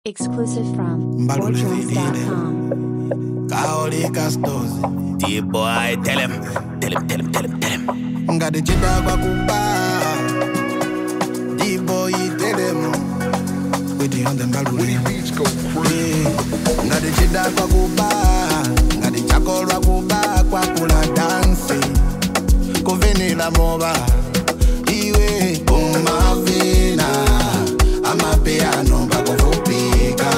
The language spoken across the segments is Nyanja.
Exclusive from BoardDrums.com. Kaoli Castos. D-boy, tell him. Ngade chida kwa kuba. D-boy, tell him. Waiting on the Mbalule. Beats go crazy. Ngade chida kwa kuba. Ngade chakora kuba kwa kula dance. Koveni la moba. Iwe umavina. Ama piano bako fupika.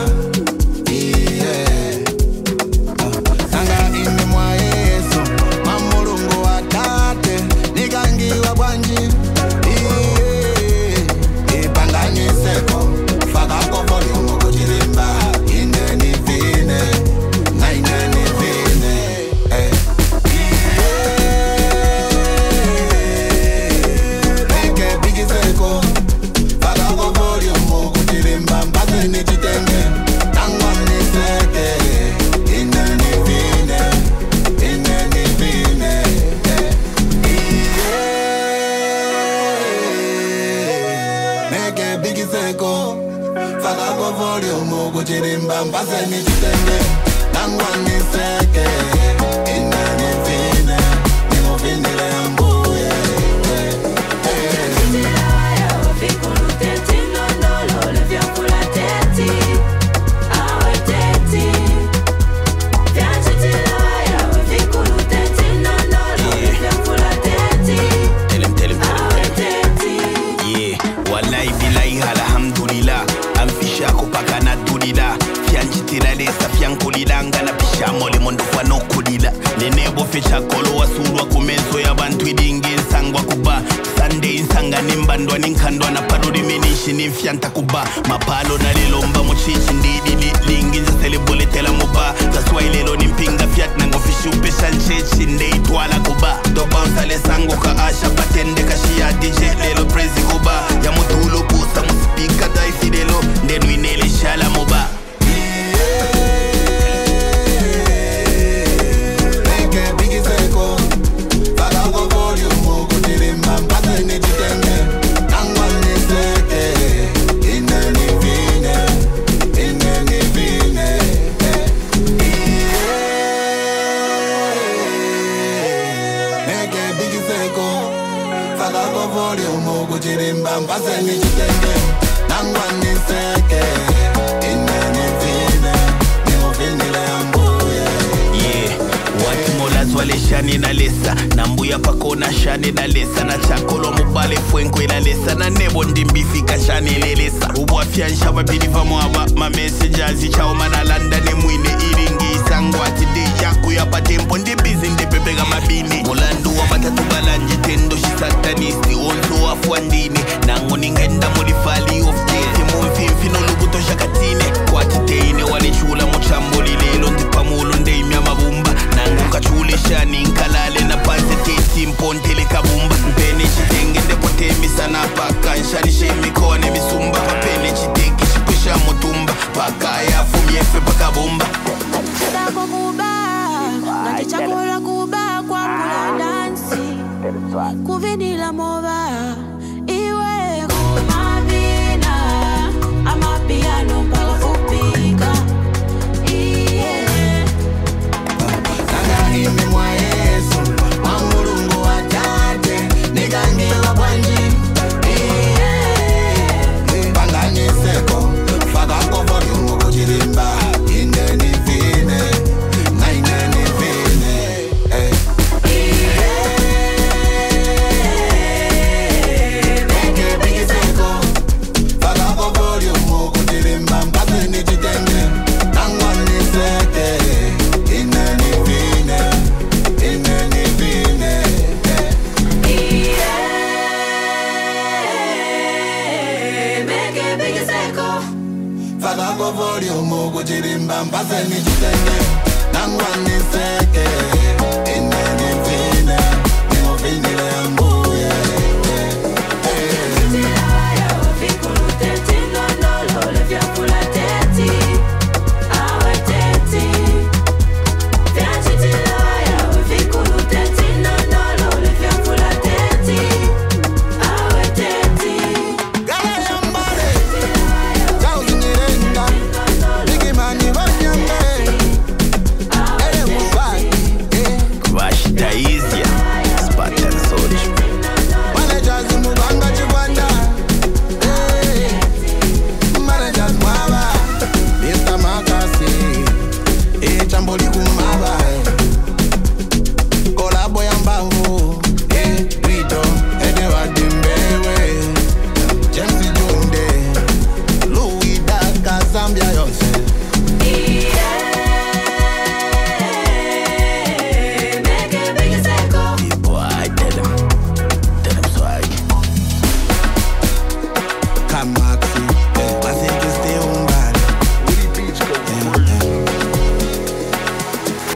Mbase ni chitende, nangwa ni seke. Ina ni fine, ni mufinile ambuye. Titilaya, wafikulu teti, nondolo, levyakula teti. Awe teti. Titilaya, wafikulu teti, nondolo, levyakula teti. Awe teti. Yeah, wallahi billahi alhamdulillah. Amfisha kupaka na tulila. Fianchitila lesa fiankulila. Ngana pisha mole mondo kwa no kulila. Nenebo fecha kolo wasulwa kumezo ya bantu idingi nsangwa kuba. Sunday nsanga nimbandwa ninkandwa na parodi menishi nimfianta kuba. Mapalo na lilomba mochichi ndidi lingi njaselebole tela muba. That's why lelo nimpinga fiat nango fishi upesha nchechi ndeitwala kuba. Doba unsale sango ka asha patende kashia DJ lelo prezi kuba. Ya mutulo busa musipika daisi lelo ndenu inele shala muba. Mbase ni chitende, nangwa ni seke. Ine ni fine, ni mufinile ambuye. Yeah, wati mola zwale shani na lesa. Nambuya pako na shani na lesa. Na chakolo mubale fwenkwe na lesa. Na nebo ndimbifika shani lelesa. Ubuwa fiansha wapilifa mwaba. Ma messengers chao manalanda ni mwine iringi sangwa tide yaku ya patempo ndi busy ndi pepega mabini. Mulandu wa batatu balanje tendo shi satanisti. Onzo wa fuandini. Nango ningenda modifali of care. Mumfimfi no lubuto shakatine. Kwa titeine wale chula muchamboli lelo. Ntipa mulu ndeimya mabumba. Nango kachule shani nkalale na panse teti mpontele kabumba. Mpene chitenge ndepote misana paka. Nshani shemi kone misumba. Papene chiteki shipusha mutumba. Paka ya fumiefe paka bomba. Chida kwa kuba, ngati chakula kuba kwa kula dansi. Kuvinila mova, iwe kumavina. Ama piano mpaka fupika. Yeah. Sanga ime mwa Yesu, mamulungu wa tate, nigangi wa banji. Pangani seko, faka kofo yungu kuchirimba. Ine ni fine, na ine ni fine. Meke bigi seko, faka kofo yungu kuchirimba. Mbase ni chitenge, nangwa ni seke. Ine ni fine, ine ni fine. Yeah. Make it big as echo. Faka kwa volume kuchirimba. Mbase ni chitenge, nangwa ni seke. Ine